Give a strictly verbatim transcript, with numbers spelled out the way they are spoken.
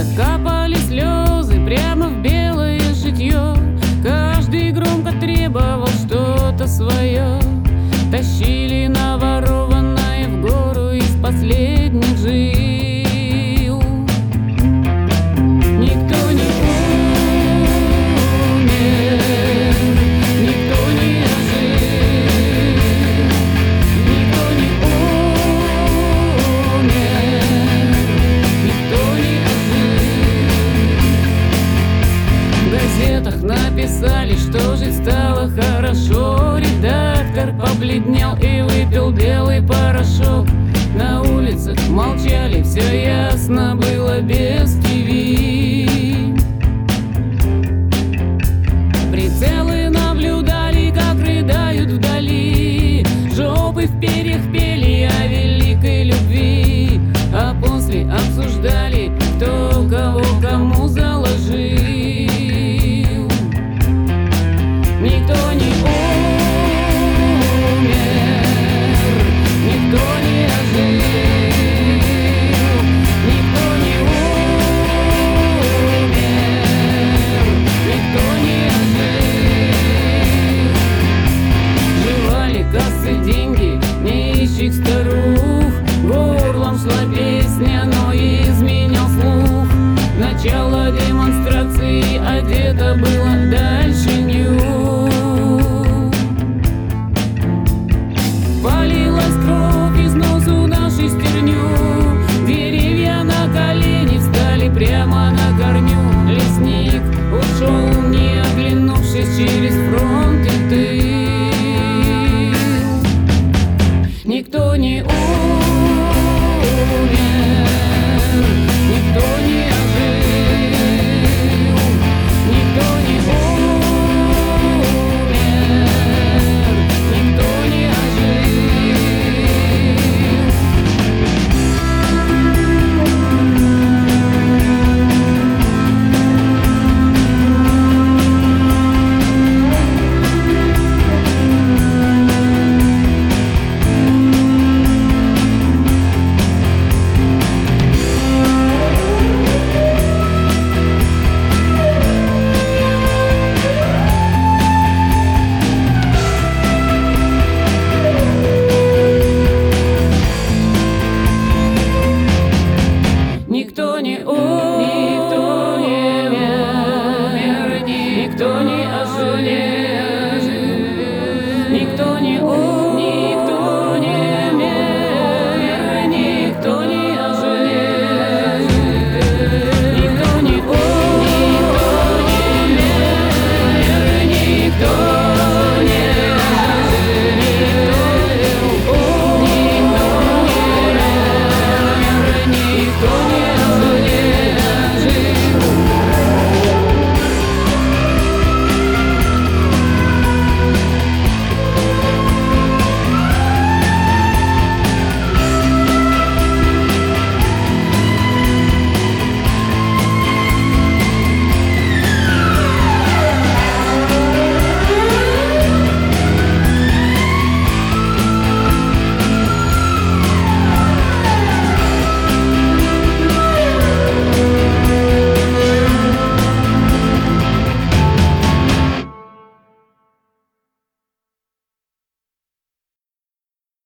глазах капали слезы прямо в белое шитье. Каждый громко требовал что-то свое. Тащили наворованное в гору из последних жил. Никто не умер, никто не ожил, никто не умер, никто не ожил. В газетах написали, что жить стало хорошо. Редактор побледнел и выпил белый порошок. На улицах молчали, все ясно было без ТВ. Прицелы наблюдали, как рыдают вдали. Жопы в перьях пели о великой любви, а после обсуждали, кто кого кому заложил. Никто не умер, никто не ожил, никто не умер, никто не ожил. Жевали кассы деньги нищих старух, горлом слабее